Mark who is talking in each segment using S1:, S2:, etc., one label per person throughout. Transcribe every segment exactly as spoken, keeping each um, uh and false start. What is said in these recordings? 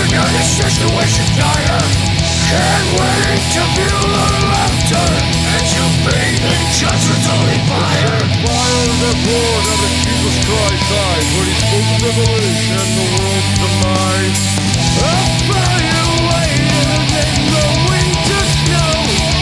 S1: Situation dire. Can't wait to feel the laughter as you bathe in judgmental fire.
S2: Fire the board of the Jesus Christ eyes, where he spoke revelation and the world's demise. A fire waiting in the winter snow.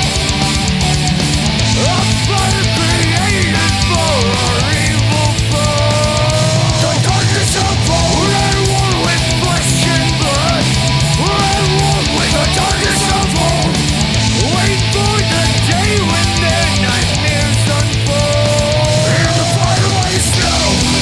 S2: A fire created for our evil foe.
S1: The darkness of old and war with flesh and blood. With the darkness of old,
S2: wait for the day when their nightmares unfold.
S1: In the firelight snow.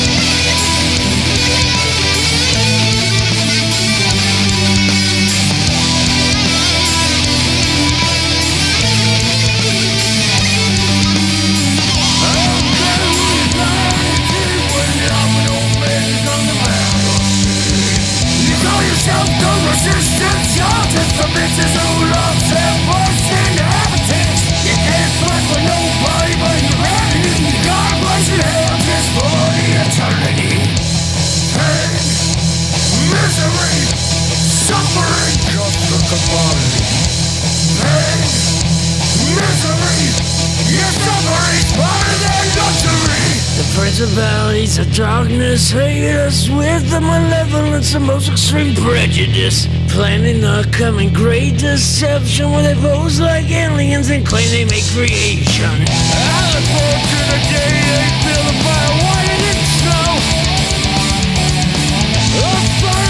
S1: How can we find when domino man is on the battlefield? You call yourself the resistance, you're just the bitches who love their first inhabitants. You can't fight for nobody but humanity. God bless your hands just for the eternity. Pain, misery, suffering, just a commodity. Pain, misery, your suffering's part of their luxury.
S3: The principalities of darkness hate us with the malevolence and most extreme prejudice, planning the coming great deception where they pose like aliens and claim they make creation.
S2: I look forward to the day they feel the fire, why did it snow? A fire